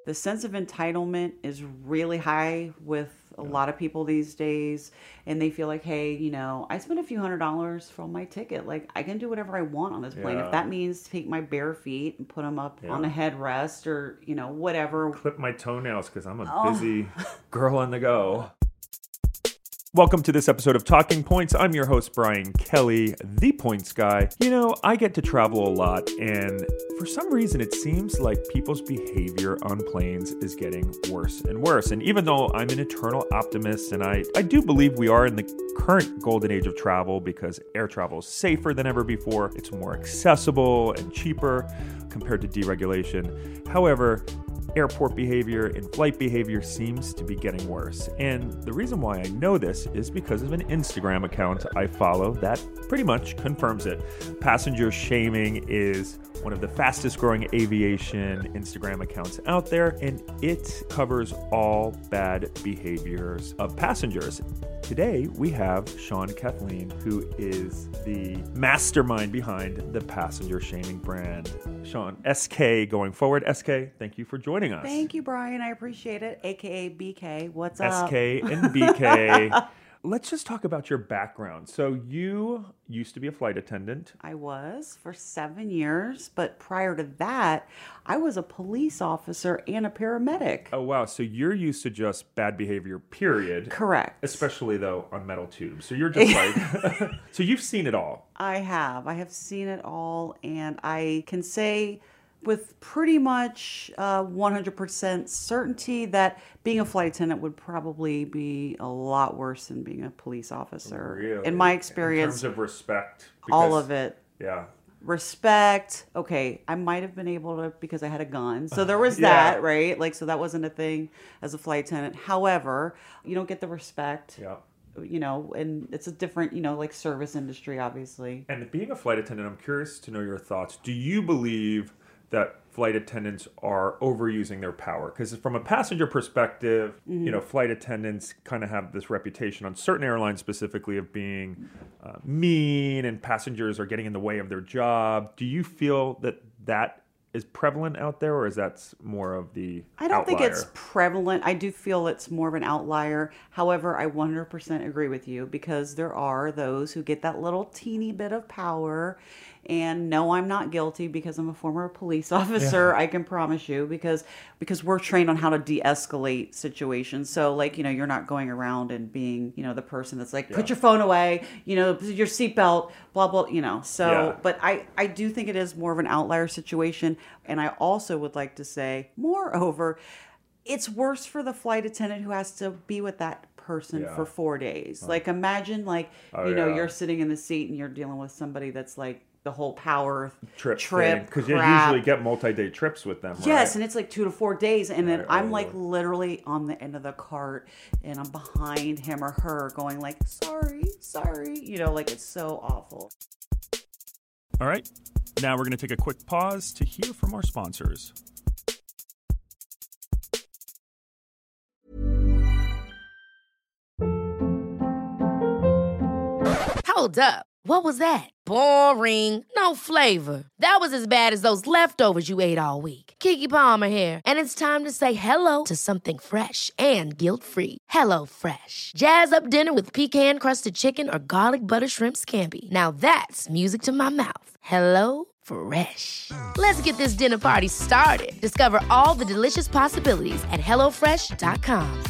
The sense of entitlement is really high with a lot of people these days, and they feel like, hey, I spent a few $100s for my ticket. Like, I can do whatever I want on this plane. If Yeah. that means take my bare feet and put them up on a Yeah. headrest or, whatever. Clip my toenails because I'm a busy girl on the go. Welcome to this episode of Talking Points. I'm your host, Brian Kelly, the Points Guy. I get to travel a lot, and for some reason, it seems like people's behavior on planes is getting worse and worse. And even though I'm an eternal optimist, and I do believe we are in the current golden age of travel because air travel is safer than ever before, it's more accessible and cheaper compared to deregulation. However, airport behavior and flight behavior seems to be getting worse. And the reason why I know this is because of an Instagram account I follow that pretty much confirms it. Passenger shaming is one of the fastest growing aviation Instagram accounts out there, and it covers all bad behaviors of passengers. Today, we have Sean Kathleen, who is the mastermind behind the passenger shaming brand. Sean, SK going forward. SK, thank you for joining us. Thank you, Brian. I appreciate it. AKA BK. What's up? SK and BK. Let's just talk about your background. So you used to be a flight attendant. I was for 7 years, but prior to that, I was a police officer and a paramedic. Oh, wow. So you're used to just bad behavior, period. Correct. Especially, though, on metal tubes. So you're just like... So you've seen it all. I have. I have seen it all, and I can say with pretty much 100% certainty that being a flight attendant would probably be a lot worse than being a police officer. Really? In my experience. In terms of respect. All of it. Yeah. Respect. Okay, I might have been able to because I had a gun. So there was Yeah. that, right? Like, so that wasn't a thing as a flight attendant. However, you don't get the respect. Yeah. And it's a different, like service industry, obviously. And being a flight attendant, I'm curious to know your thoughts. Do you believe that flight attendants are overusing their power? Because from a passenger perspective, flight attendants kind of have this reputation on certain airlines specifically of being mean, and passengers are getting in the way of their job. Do you feel that that is prevalent out there, or is that more of the I don't outlier? think it's prevalent. I do feel it's more of an outlier. However, I 100% agree with you because there are those who get that little teeny bit of power. And no, I'm not guilty because I'm a former police officer. I can promise you because we're trained on how to de-escalate situations. So like, you're not going around and being, the person that's like, put your phone away, your seatbelt, blah, blah, So, but I do think it is more of an outlier situation. And I also would like to say, moreover, it's worse for the flight attendant who has to be with that person for 4 days. Like imagine you're sitting in the seat and you're dealing with somebody that's like, the whole power trip because you usually get multi-day trips with them, right? Yes, and it's like 2 to 4 days, and then I'm like literally on the end of the cart, and I'm behind him or her, going like, sorry, like it's so awful. All right, now we're going to take a quick pause to hear from our sponsors. Hold up. What was that? Boring. No flavor. That was as bad as those leftovers you ate all week. Keke Palmer here, and it's time to say hello to something fresh and guilt-free. Hello Fresh. Jazz up dinner with pecan-crusted chicken or garlic butter shrimp scampi. Now that's music to my mouth. Hello Fresh. Let's get this dinner party started. Discover all the delicious possibilities at hellofresh.com.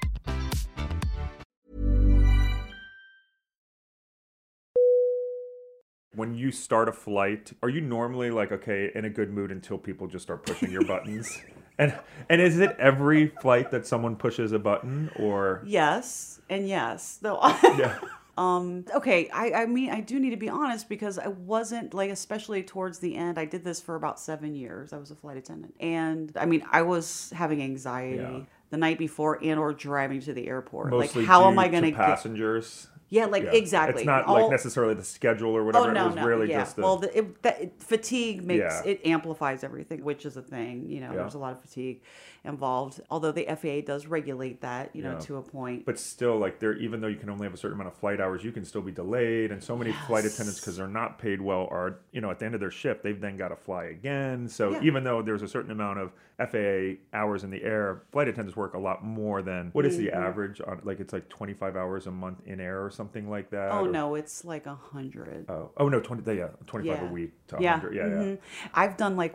When you start a flight, are you normally like, okay, in a good mood until people just start pushing your buttons? And is it every flight that someone pushes a button, or? Yes, and yes. Though. Yeah. Okay, I mean, I do need to be honest because I wasn't like, especially towards the end, I did this for about 7 years. I was a flight attendant. And I mean, I was having anxiety the night before and or driving to the airport. Mostly like, how due am I going to to passengers? Yeah, like exactly. It's not like necessarily the schedule or whatever. Oh no, it was really just the. Well, fatigue makes it amplifies everything, which is a thing. There's a lot of fatigue involved. Although the FAA does regulate that, to a point. But still, like even though you can only have a certain amount of flight hours, you can still be delayed. And so many flight attendants, because they're not paid well, are at the end of their shift, they've then got to fly again. So even though there's a certain amount of FAA hours in the air, flight attendants work a lot more than what is the average on? Like it's like 25 hours a month in air or something like that. Oh no, it's like 100. Oh no, 25 a week to 100. Yeah. I've done like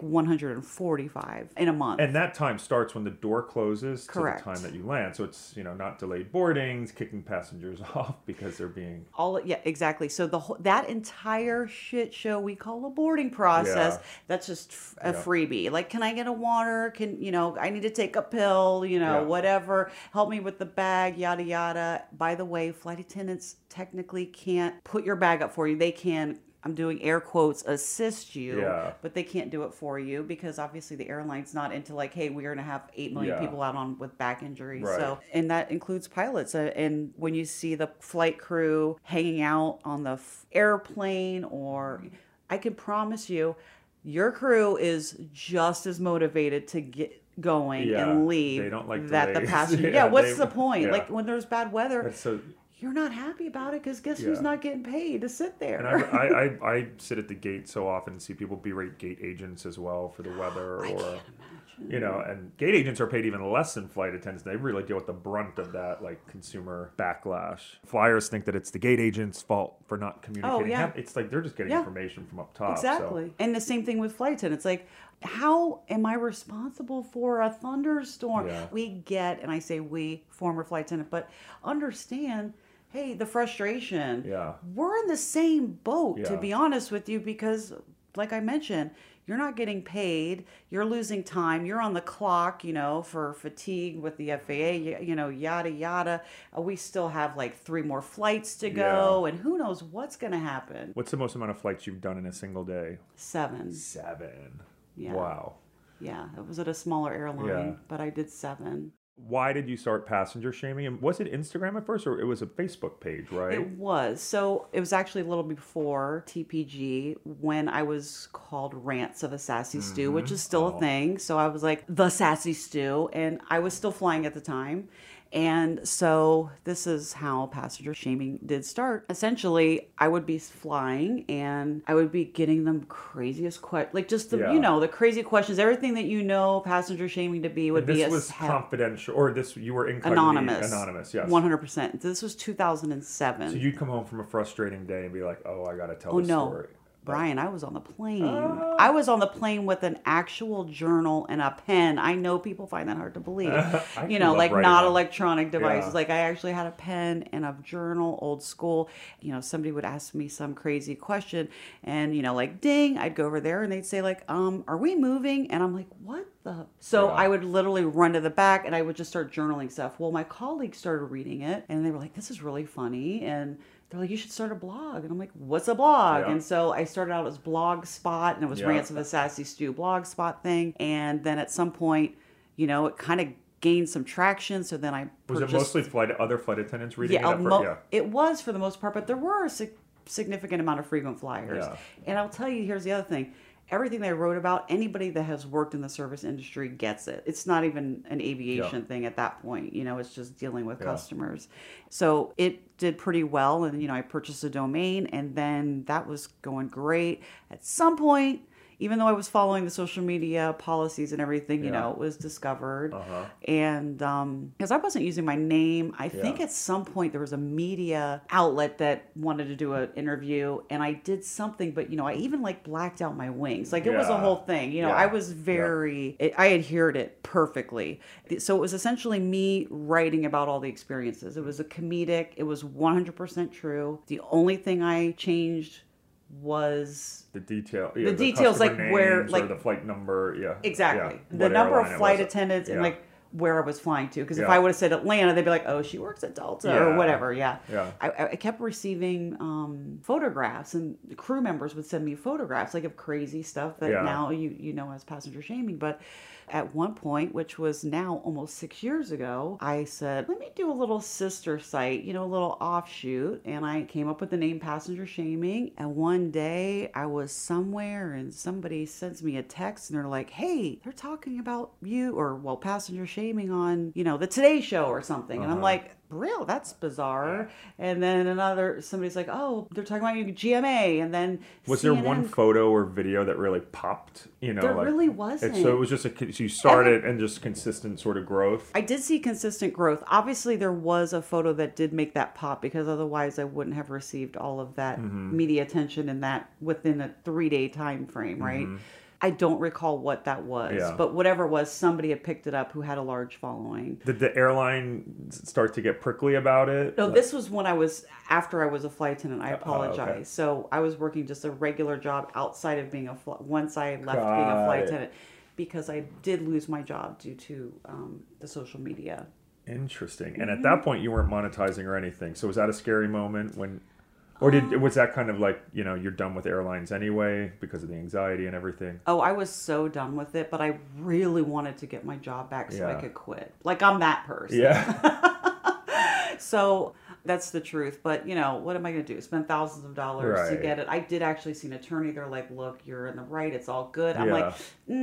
145 in a month. And that time starts when the door closes Correct. to the time that you land. So it's not delayed boardings, kicking passengers off because they're being exactly. So that entire shit show we call a boarding process, that's just a freebie. Like, can I get a water? Can I need to take a pill? Whatever. Help me with the bag. Yada yada. By the way, flight attendants technically can't put your bag up for you. They can, I'm doing air quotes, assist you, but they can't do it for you because obviously the airline's not into like, hey, we're going to have 8 million people out with back injuries. Right. So, and that includes pilots. And when you see the flight crew hanging out on the airplane, or I can promise you, your crew is just as motivated to get going and leave. They don't like that delays. The passenger. What's the point? Like when there's bad weather. You're not happy about it because guess who's not getting paid to sit there? And I sit at the gate so often and see people berate gate agents as well for the weather. I can't imagine. And gate agents are paid even less than flight attendants. They really deal with the brunt of that, like consumer backlash. Flyers think that it's the gate agent's fault for not communicating. Oh, yeah. It's like they're just getting information from up top. Exactly. So. And the same thing with flight attendants. Like, how am I responsible for a thunderstorm? Yeah. We get, and I say we, former flight attendant, but understand, hey, the frustration. Yeah. We're in the same boat, to be honest with you, because like I mentioned, you're not getting paid, you're losing time, you're on the clock, for fatigue with the FAA, yada, yada. We still have like 3 more flights to go, and who knows what's going to happen. What's the most amount of flights you've done in a single day? 7. 7. Yeah. Wow. Yeah, it was at a smaller airline, but I did 7. Why did you start passenger shaming? And was it Instagram at first, or it was a Facebook page, right? It was. So it was actually a little before TPG when I was called Rants of a Sassy Stew, which is still a thing. So I was like the Sassy Stew, and I was still flying at the time. And so this is how passenger shaming did start. Essentially, I would be flying and I would be getting them craziest questions, like just the, the crazy questions, everything that passenger shaming to be would be. This was confidential, or you were anonymous. Anonymous, yes. 100%. This was 2007. So you'd come home from a frustrating day and be like, oh, I got to tell the story. Brian, I was on the plane. I was on the plane with an actual journal and a pen. I know people find that hard to believe. Like not electronic devices. Yeah. Like I actually had a pen and a journal, old school. Somebody would ask me some crazy question and, like ding, I'd go over there and they'd say like, are we moving? And I'm like, what the? So I would literally run to the back and I would just start journaling stuff. Well, my colleagues started reading it and they were like, this is really funny. And they're like, you should start a blog. And I'm like, what's a blog? Yeah. And so I started out as Blogspot, and it was Rants of a Sassy Stew Blogspot thing. And then at some point, it kind of gained some traction. So then I purchased... Was it mostly other flight attendants reading it? It was for the most part, but there were a significant amount of frequent flyers. Yeah. And I'll tell you, here's the other thing. Everything that I wrote about, anybody that has worked in the service industry gets it. It's not even an aviation thing at that point. It's just dealing with customers. So it did pretty well. And, I purchased a domain and then that was going great. At some point, even though I was following the social media policies and everything, it was discovered. Uh-huh. And because I wasn't using my name, I think at some point there was a media outlet that wanted to do an interview and I did something, but, I even like blacked out my wings. Like it was a whole thing, I was I adhered it perfectly. So it was essentially me writing about all the experiences. It was a comedic, it was 100% true. The only thing I changed was the details, like where, like the flight number, exactly, the number of flight attendants and like where I was flying to. Because if Yeah. I would have said Atlanta, they'd be like, oh, she works at Delta or whatever. Yeah. I kept receiving photographs, and the crew members would send me photographs like of crazy stuff that now you know as passenger shaming. But at one point, which was now almost 6 years ago, I said, let me do a little sister site, a little offshoot. And I came up with the name Passenger Shaming. And one day I was somewhere and somebody sends me a text and they're like, hey, they're talking about you or, passenger shaming on, the Today Show or something. And I'm like, real? That's bizarre. And then somebody's like, oh, they're talking about you, GMA. And then was there one photo or video that really popped? There really wasn't. So it was just you started and just consistent sort of growth. I did see consistent growth. Obviously, there was a photo that did make that pop because otherwise I wouldn't have received all of that media attention in that within a 3-day time frame, right? I don't recall what that was, but whatever it was, somebody had picked it up who had a large following. Did the airline start to get prickly about it? No, this was after I was a flight attendant. I apologize. Okay. So I was working just a regular job outside of being once I left being a flight attendant, because I did lose my job due to the social media. Interesting. And at that point, you weren't monetizing or anything. So was that a scary moment when... Or was that kind of like, you're done with airlines anyway because of the anxiety and everything? Oh, I was so done with it, but I really wanted to get my job back so I could quit. Like, I'm that person. Yeah. So that's the truth. But, what am I going to do? Spend thousands of dollars to get it. I did actually see an attorney. They're like, look, you're in the right. It's all good. I'm like,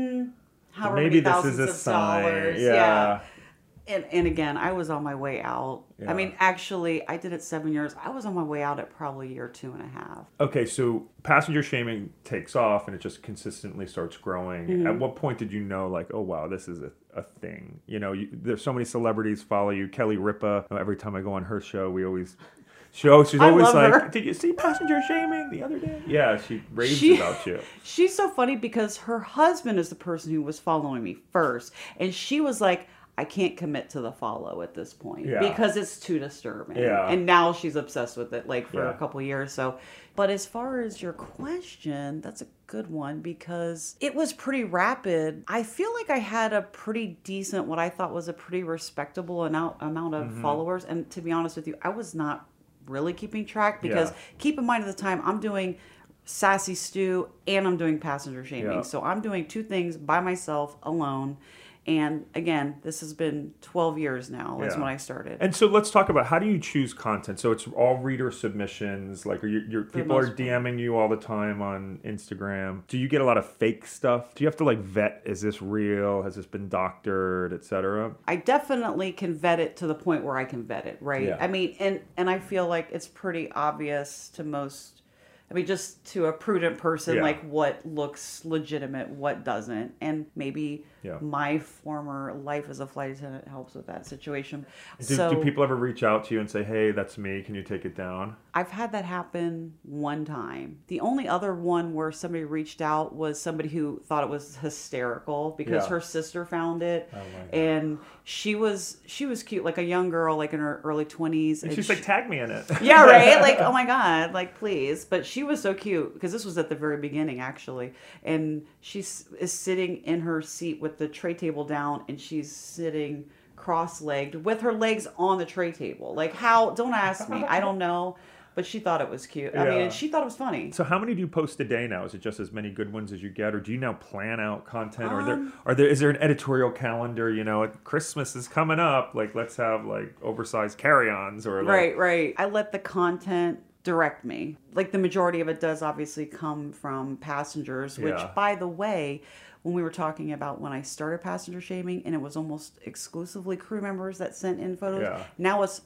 however maybe many thousands this is a of sign. dollars. Yeah. And again, I was on my way out. Yeah. I mean, actually, I did it 7 years. I was on my way out at probably year 2.5. Okay, so passenger shaming takes off and it just consistently starts growing. At what point did you know, like, oh, wow, this is a thing? There's so many celebrities follow you. Kelly Ripa, every time I go on her show, she's always like, her. Did you see passenger shaming the other day? Yeah, she raves about you. She's so funny because her husband is the person who was following me first. And she was like, I can't commit to the follow at this point because it's too disturbing. Yeah. And now she's obsessed with it for a couple years. So, but as far as your question, that's a good one because it was pretty rapid. I feel like I had a pretty decent, what I thought was a pretty respectable amount of followers. And to be honest with you, I was not really keeping track because keep in mind at the time I'm doing Sassy Stew and I'm doing passenger shaming. Yeah. So I'm doing two things by myself alone. And again, this has been 12 years now is when I started. And so let's talk about how do you choose content? So it's all reader submissions. Like your people are DMing you all the time on Instagram. Do you get a lot of fake stuff? Do you have to vet, is this real? Has this been doctored, etc.? I definitely can vet it to the point where I can vet it, right? Yeah. I mean, and I feel like it's pretty obvious to most... I mean, just to a prudent person, what looks legitimate, what doesn't. And maybe my former life as a flight attendant helps with that situation. Do people ever reach out to you and say, hey, that's me, can you take it down? I've had that happen one time. The only other one where somebody reached out was somebody who thought it was hysterical because her sister found it. Oh my God. And she was cute, like a young girl, like in her early 20s. And she's like, tag me in it. Yeah, right? Like, oh my God, like, please. But she was so cute because this was at the very beginning, actually. And she is sitting in her seat with the tray table down and she's sitting cross-legged with her legs on the tray table. Like, how? Don't ask me. I don't know. But she thought it was cute. I mean, she thought it was funny. So how many do you post a day now? Is it just as many good ones as you get? Or do you now plan out content? Or is there an editorial calendar, Christmas is coming up, like let's have oversized carry-ons or Right. I let the content direct me. Like the majority of it does obviously come from passengers, which by the way, when we were talking about when I started passenger shaming and it was almost exclusively crew members that sent in photos. Yeah. Now it's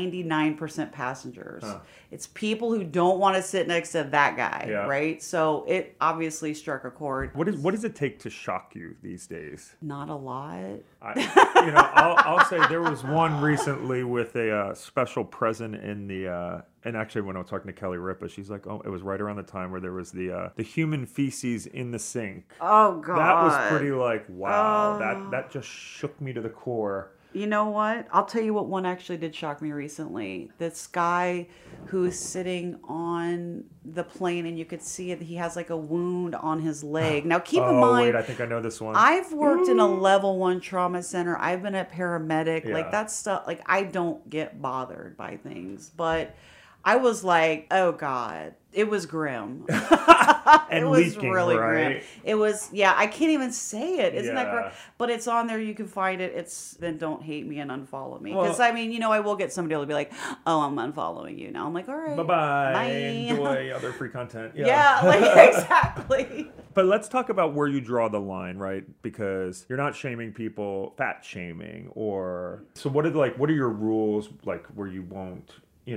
99% passengers. Huh. It's people who don't want to sit next to that guy, right? So it obviously struck a chord. What does it take to shock you these days? Not a lot. I'll say there was one recently with a special present in the... And actually, when I was talking to Kelly Ripa, she's like, "Oh, it was right around the time where there was the human feces in the sink." Oh God, that was pretty wow. That just shook me to the core. You know what? I'll tell you what one actually did shock me recently. This guy who's sitting on the plane and you could see it. He has like a wound on his leg. Now keep in mind. Wait, I think I know this one. I've worked in a level 1 trauma center. I've been a paramedic. Yeah. Like that stuff. Like I don't get bothered by things, but I was like, oh God, it was grim. And it was leaking, really right? grim. It was, yeah, I can't even say it. Isn't that Yeah. grim? But it's on there. You can find it. It's then don't hate me and unfollow me. Because Well- I mean, I will get somebody to be like, oh, I'm unfollowing you now. I'm like, all right. Bye-bye. Bye. Enjoy other free content. Yeah, like exactly. But let's talk about where you draw the line, right? Because you're not shaming people, fat shaming, or... So what are your rules, like, where you won't,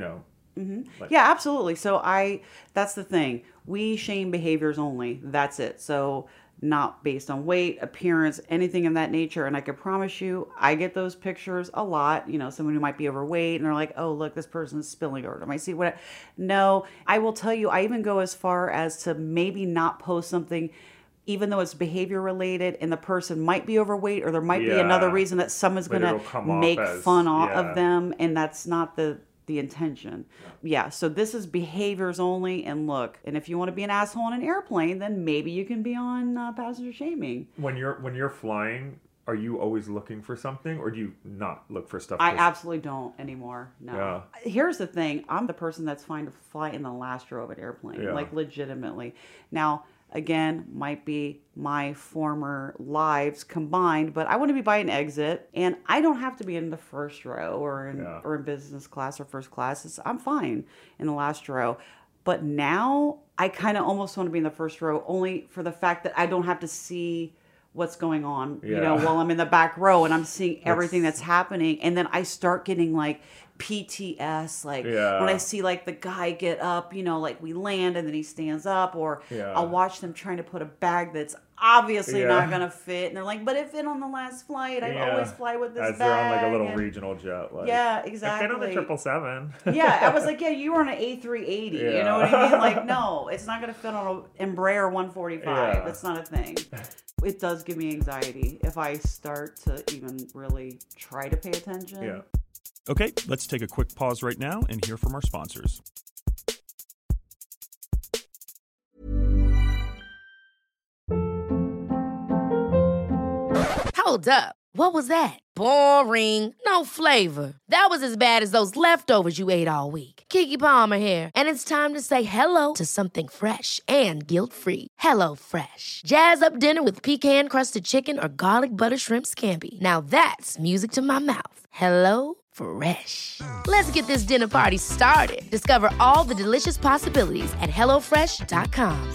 Yeah, absolutely. So that's the thing. We shame behaviors only. That's it. So not based on weight, appearance, anything of that nature. And I can promise you, I get those pictures a lot. Someone who might be overweight and they're like, oh, look, this person's spilling over. I might see what. No, I will tell you, I even go as far as to maybe not post something even though it's behavior related and the person might be overweight or there might be another reason that someone's going to make fun of them. And that's not the intention. Yeah. So this is behaviors only. And look, and if you want to be an asshole on an airplane, then maybe you can be on passenger shaming. When you're flying, are you always looking for something, or do you not look for stuff? I absolutely don't anymore. No. Yeah. Here's the thing. I'm the person that's fine to fly in the last row of an airplane, like legitimately. Now, again, might be my former lives combined, but I want to be by an exit, and I don't have to be in the first row or in business class or first class. I'm fine in the last row. But now I kind of almost want to be in the first row, only for the fact that I don't have to see what's going on, while I'm in the back row and I'm seeing everything that's happening. And then I start getting like PTS, like when I see like the guy get up, like we land and then he stands up, or I'll watch them trying to put a bag that's obviously not going to fit. And they're like, but it fit on the last flight. I always fly with this bag. As they're on like a little regional jet. Like, yeah, exactly. I fit on the 777. Yeah, I was like, you were on an A380. Yeah. You know what I mean? Like, no, it's not going to fit on an Embraer 145. Yeah. That's not a thing. It does give me anxiety if I start to even really try to pay attention. Yeah. Okay, let's take a quick pause right now and hear from our sponsors. Hold up. What was that? Boring. No flavor. That was as bad as those leftovers you ate all week. Keke Palmer here, and it's time to say hello to something fresh and guilt-free. Hello Fresh. Jazz up dinner with pecan-crusted chicken or garlic butter shrimp scampi. Now that's music to my mouth. Hello Fresh. Let's get this dinner party started. Discover all the delicious possibilities at hellofresh.com.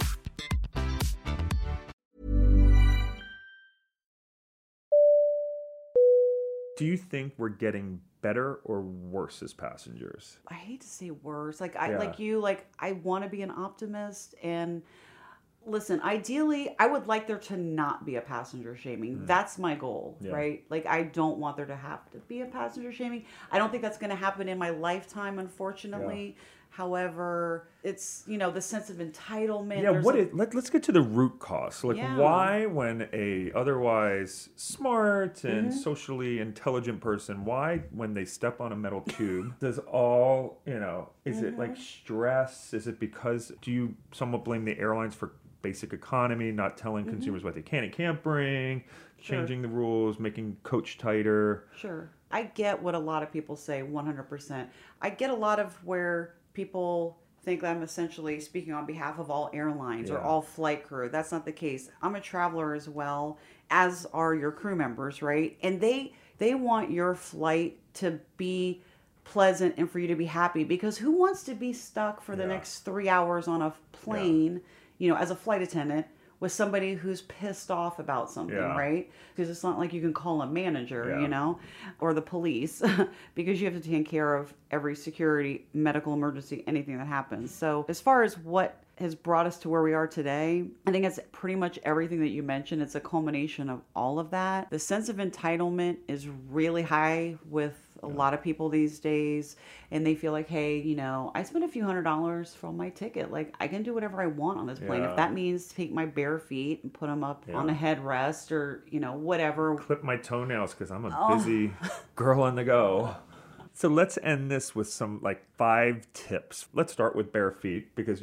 Do you think we're getting better or worse as passengers? I hate to say worse. Like I want to be an optimist, and listen, ideally I would like there to not be a passenger shaming. That's my goal, right? Like I don't want there to have to be a passenger shaming. I don't think that's going to happen in my lifetime, unfortunately. However, it's, the sense of entitlement. Yeah, let's get to the root cause. Like, why, when a otherwise smart and socially intelligent person, why, when they step on a metal tube, does all, is it like stress? Is it because, do you somewhat blame the airlines for basic economy, not telling consumers what they can and can't bring, changing the rules, making coach tighter? Sure. I get what a lot of people say, 100%. I get a lot of where people think that I'm essentially speaking on behalf of all airlines or all flight crew. That's not the case. I'm a traveler as well, as are your crew members, right? And they want your flight to be pleasant and for you to be happy, because who wants to be stuck for the next 3 hours on a plane, as a flight attendant, with somebody who's pissed off about something, right? Because it's not like you can call a manager, or the police, because you have to take care of every security, medical emergency, anything that happens. So as far as what has brought us to where we are today, I think it's pretty much everything that you mentioned. It's a culmination of all of that. The sense of entitlement is really high with a lot of people these days, and they feel like, hey, I spent a few $100s for my ticket. Like, I can do whatever I want on this plane. Yeah. If that means take my bare feet and put them up on a headrest or, whatever. Clip my toenails because I'm a busy girl on the go. So let's end this with some 5 tips. Let's start with bare feet because,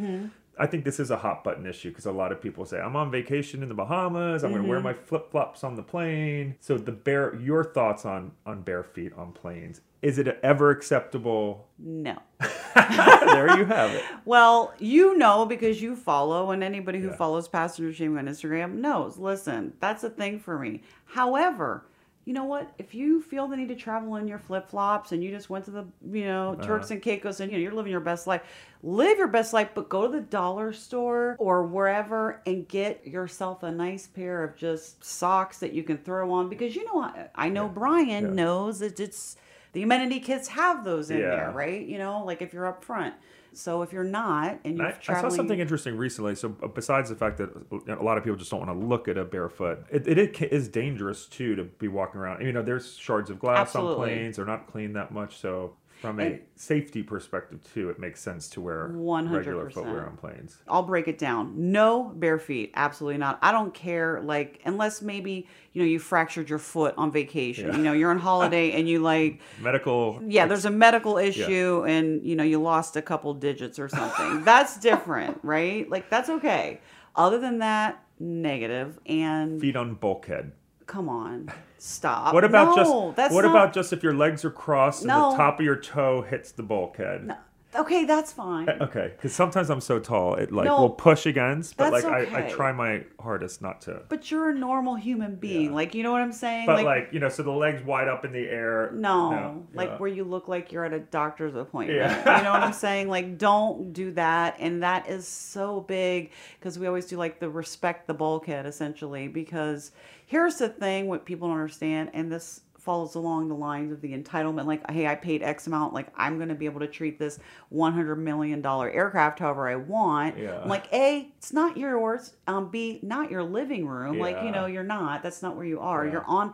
I think this is a hot button issue because a lot of people say, I'm on vacation in the Bahamas. I'm going to wear my flip-flops on the plane. So your thoughts on bare feet on planes. Is it ever acceptable? No. There you have it. Well, because you follow, and anybody who follows Passenger Shaming on Instagram knows, listen, that's a thing for me. However, you know what? If you feel the need to travel in your flip-flops and you just went to the, Turks and Caicos and, you're living your best life, live your best life, but go to the dollar store or wherever and get yourself a nice pair of just socks that you can throw on because, I know Brian knows that it's, the amenity kits have those in there, right? If you're up front. So if you're not, and you're traveling... I saw something interesting recently. So besides the fact that a lot of people just don't want to look at a barefoot, it is dangerous too to be walking around. There's shards of glass on planes. They're not cleaned that much. So from a safety perspective too, it makes sense to wear 100%. Regular footwear on planes. I'll break it down. No bare feet. Absolutely not. I don't care, unless maybe, you fractured your foot on vacation. Yeah. You're on holiday and you medical. Yeah, there's a medical issue and, you lost a couple digits or something. That's different, right? That's okay. Other than that, negative. And feet on bulkhead. Come on. Stop. What about just if your legs are crossed and the top of your toe hits the bulkhead? No. Okay, that's fine. Okay, because sometimes I'm so tall, it will push against, but that's I try my hardest not to. But you're a normal human being, you know what I'm saying? But so the legs wide up in the air. No, where you look like you're at a doctor's appointment. Yeah. You know what I'm saying? Don't do that, and that is so big because we always do the respect the bulkhead essentially. Because here's the thing: what people don't understand, and this follows along the lines of the entitlement, hey, I paid X amount, I'm going to be able to treat this $100 million aircraft however I want. Yeah. I'm A, it's not yours. B, not your living room. You're not. That's not where you are. Yeah. You're on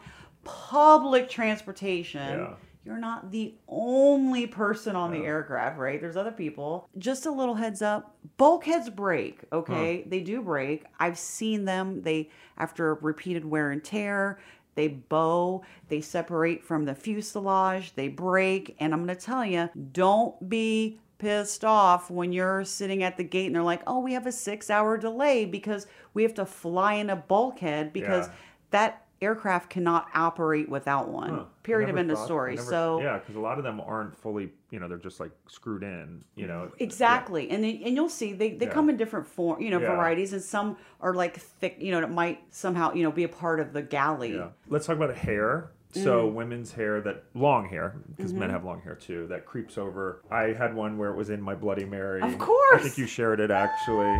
public transportation. Yeah. You're not the only person on the aircraft, right? There's other people. Just a little heads up. Bulkheads break, okay? They do break. I've seen them. After repeated wear and tear, they bow, they separate from the fuselage, they break. And I'm going to tell you, don't be pissed off when you're sitting at the gate and they're like, oh, we have a 6-hour delay because we have to fly in a bulkhead because that aircraft cannot operate without one. Period of end of story. Because a lot of them aren't fully, they're just screwed in, Exactly. Yeah. And you'll see they come in different form, varieties, and some are thick, that might somehow, be a part of the galley. Yeah. Let's talk about hair. So women's hair, long hair, because men have long hair too, that creeps over. I had one where it was in my Bloody Mary. Of course. I think you shared it actually.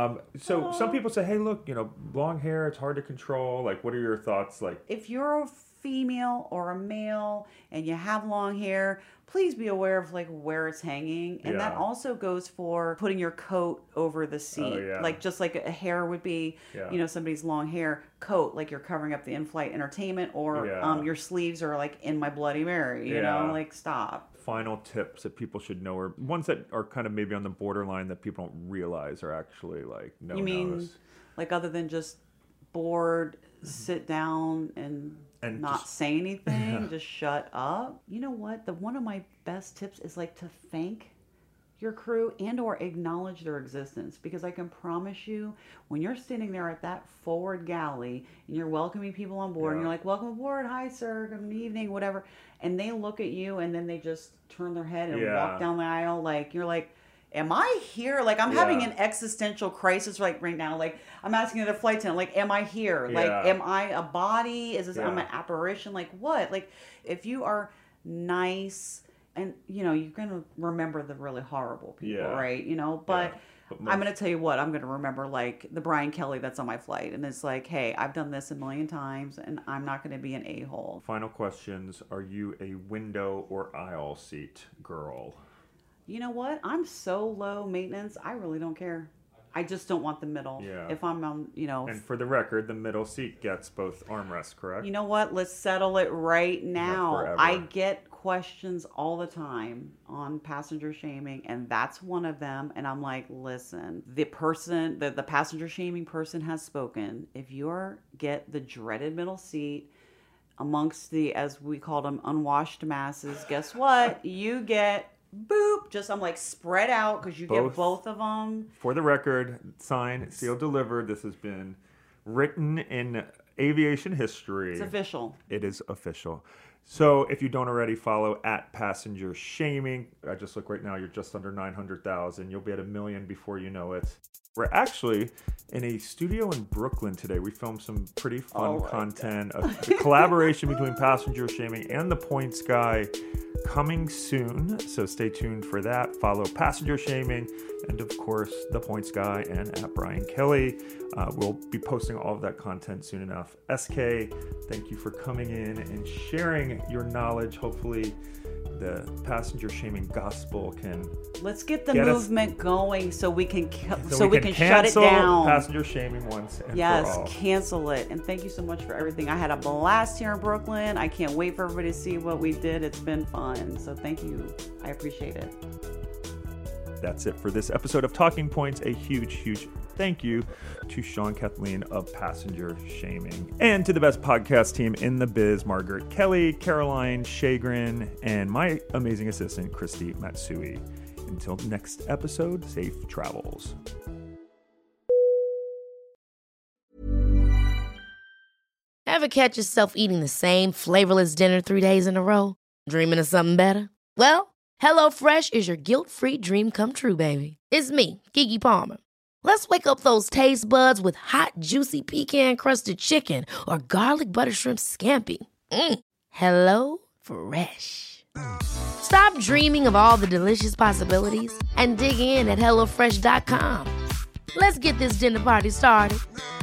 So some people say, hey, look, long hair, it's hard to control. What are your thoughts? If you're a female or a male and you have long hair, please be aware of where it's hanging. And that also goes for putting your coat over the seat. Just like a hair would be, somebody's long hair coat, you're covering up the in-flight entertainment, or your sleeves are in my Bloody Mary, you know, stop. Final tips that people should know, or ones that are kind of maybe on the borderline that people don't realize are actually no. You mean other than just bored, sit down and not just say anything, just shut up. You know what? One of my best tips is to thank your crew and or acknowledge their existence, because I can promise you when you're standing there at that forward galley and you're welcoming people on board and you're like, welcome aboard, hi sir, good evening, whatever, and they look at you and then they just turn their head and walk down the aisle, you're like, am I here? I'm having an existential crisis right now. I'm asking the flight attendant, am I here? Am I a body? Is this I'm an apparition? What? If you are nice, and you're gonna remember the really horrible people, right? But I'm gonna tell you what, I'm gonna remember the Brian Kelly that's on my flight, and it's hey, I've done this a million times, and I'm not gonna be an a-hole. Final questions: are you a window or aisle seat girl? You know what? I'm so low maintenance, I really don't care. I just don't want the middle. Yeah. If I'm on, And for the record, the middle seat gets both armrests, correct? You know what? Let's settle it right now. forever. I get questions all the time on passenger shaming, and that's one of them. And I'm like, listen, the passenger shaming person has spoken. If you get the dreaded middle seat amongst the, as we call them, unwashed masses, guess what? You get boop. Just, I'm like, spread out because you get both of them. For the record, signed, sealed, delivered. This has been written in aviation history. It's official. It is official. So if you don't already follow @passenger shaming, I just look right now, you're just under 900,000. You'll be at 1 million before you know it. We're actually in a studio in Brooklyn today. We filmed some pretty fun content. A collaboration between Passenger Shaming and The Points Guy coming soon. So stay tuned for that. Follow Passenger Shaming and, of course, The Points Guy and @BrianKelly. We'll be posting all of that content soon enough. SK, thank you for coming in and sharing your knowledge. Hopefully the passenger shaming gospel can let's get the movement going so we can shut it down. Passenger shaming once and for all. Cancel it. And thank you so much for everything. I had a blast here in Brooklyn. I can't wait for everybody to see what we did. It's been fun. So thank you. I appreciate it. That's it for this episode of Talking Points. A huge thank you to Sean Kathleen of Passenger Shaming, and to the best podcast team in the biz, Margaret Kelly, Caroline Shagrin, and my amazing assistant, Christy Matsui. Until next episode, safe travels. Ever catch yourself eating the same flavorless dinner 3 days in a row? Dreaming of something better? Well, HelloFresh is your guilt-free dream come true, baby. It's me, Keke Palmer. Let's wake up those taste buds with hot, juicy pecan-crusted chicken or garlic butter shrimp scampi. Hello Fresh. Stop dreaming of all the delicious possibilities and dig in at HelloFresh.com. Let's get this dinner party started.